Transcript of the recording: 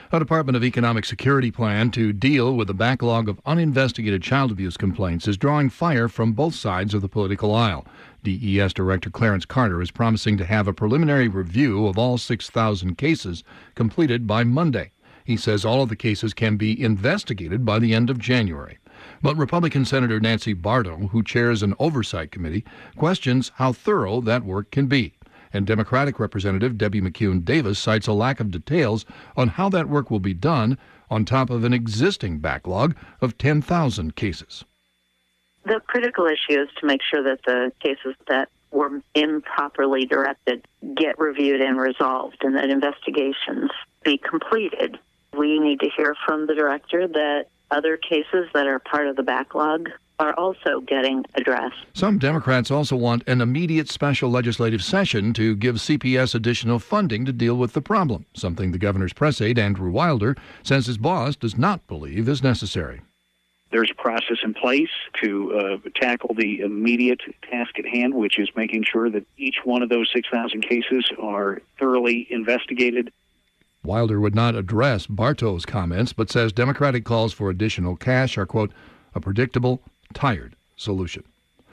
A Department of Economic Security plan to deal with the backlog of uninvestigated child abuse complaints is drawing fire from both sides of the political aisle. DES Director Clarence Carter is promising to have a preliminary review of all 6,000 cases completed by Monday. He says all of the cases can be investigated by the end of January. But Republican Senator Nancy Barto, who chairs an oversight committee, questions how thorough that work can be. And Democratic Representative Debbie McCune Davis cites a lack of details on how that work will be done on top of an existing backlog of 10,000 cases. The critical issue is to make sure that the cases that were improperly directed get reviewed and resolved and that investigations be completed. We need to hear from the director that other cases that are part of the backlog are also getting addressed. Some Democrats also want an immediate special legislative session to give CPS additional funding to deal with the problem, something the governor's press aide, Andrew Wilder, says his boss does not believe is necessary. There's a process in place to tackle the immediate task at hand, which is making sure that each one of those 6,000 cases are thoroughly investigated. Wilder would not address Barto's comments, but says Democratic calls for additional cash are, quote, a predictable, tired solution.